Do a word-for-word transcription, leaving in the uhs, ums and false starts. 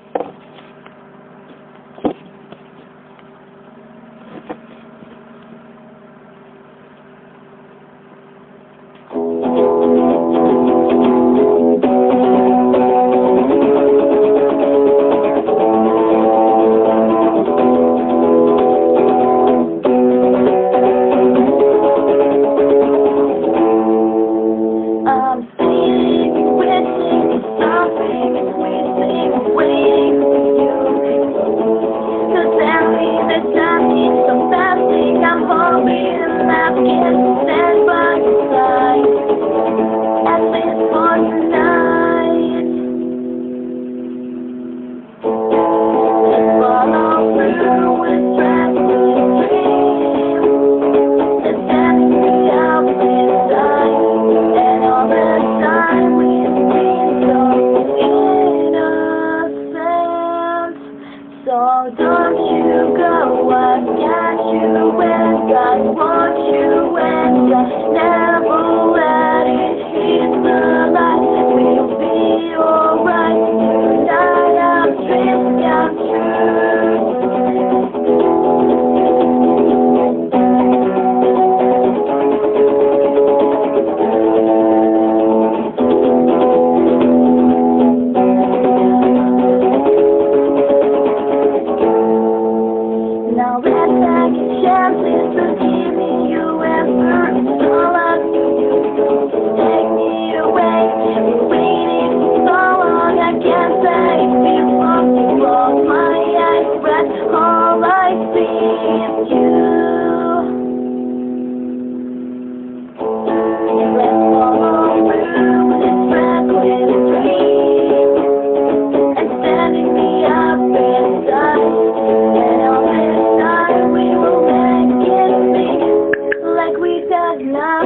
So don't you go, I got you and I want you and I never let it hit the light. We'll be alright tonight, our dreams come true. Now let's take a chance to give me you ever. It's all up to you, so take me away. Been waiting so long, I can't say it wrong. You close my eyes, but all I see is you. Let's follow through this reckless dream and standing me up inside. And all this time we will make it big like we does now.